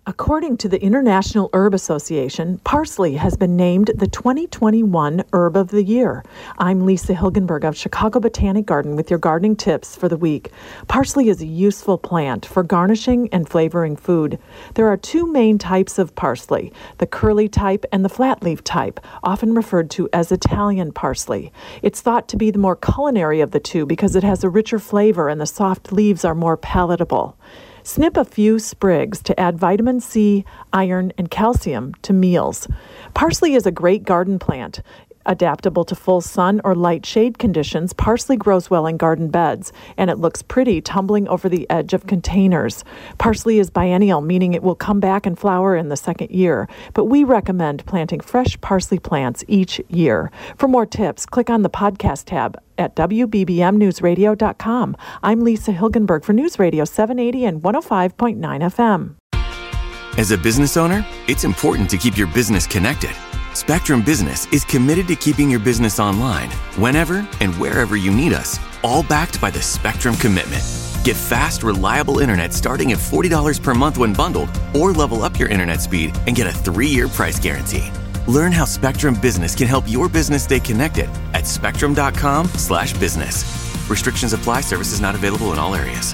According to the International Herb Association, parsley has been named the 2021 Herb of the Year. I'm Lisa Hilgenberg of Chicago Botanic Garden with your gardening tips for the week. Parsley is a useful plant for garnishing and flavoring food. There are two main types of parsley, the curly type and the flat leaf type, often referred to as Italian parsley. It's thought to be the more culinary of the two because it has a richer flavor and the soft leaves are more palatable. Snip a few sprigs to add vitamin C, iron, and calcium to meals. Parsley is a great garden plant. Adaptable to full sun or light shade conditions, parsley grows well in garden beds, and it looks pretty tumbling over the edge of containers. Parsley is biennial, meaning it will come back and flower in the second year, but we recommend planting fresh parsley plants each year. For more tips, click on the podcast tab at WBBMNewsRadio.com. I'm Lisa Hilgenberg for News Radio 780 and 105.9 FM. As a business owner, it's important to keep your business connected. Spectrum Business is committed to keeping your business online whenever and wherever you need us, all backed by the Spectrum Commitment. Get fast, reliable internet starting at $40 per month when bundled, or level up your internet speed and get a 3-year price guarantee. Learn how Spectrum Business can help your business stay connected at spectrum.com/business. Restrictions apply. Services not available in all areas.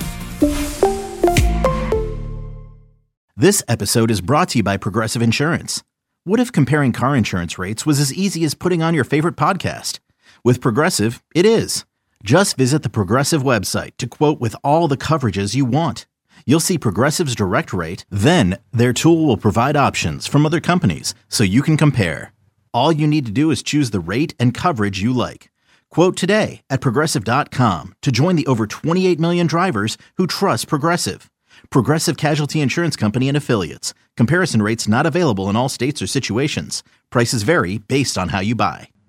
This episode is brought to you by Progressive Insurance. What if comparing car insurance rates was as easy as putting on your favorite podcast? With Progressive, it is. Just visit the Progressive website to quote with all the coverages you want. You'll see Progressive's direct rate, then their tool will provide options from other companies so you can compare. All you need to do is choose the rate and coverage you like. Quote today at Progressive.com to join the over 28 million drivers who trust Progressive. Progressive Casualty Insurance Company and Affiliates. Comparison rates not available in all states or situations. Prices vary based on how you buy.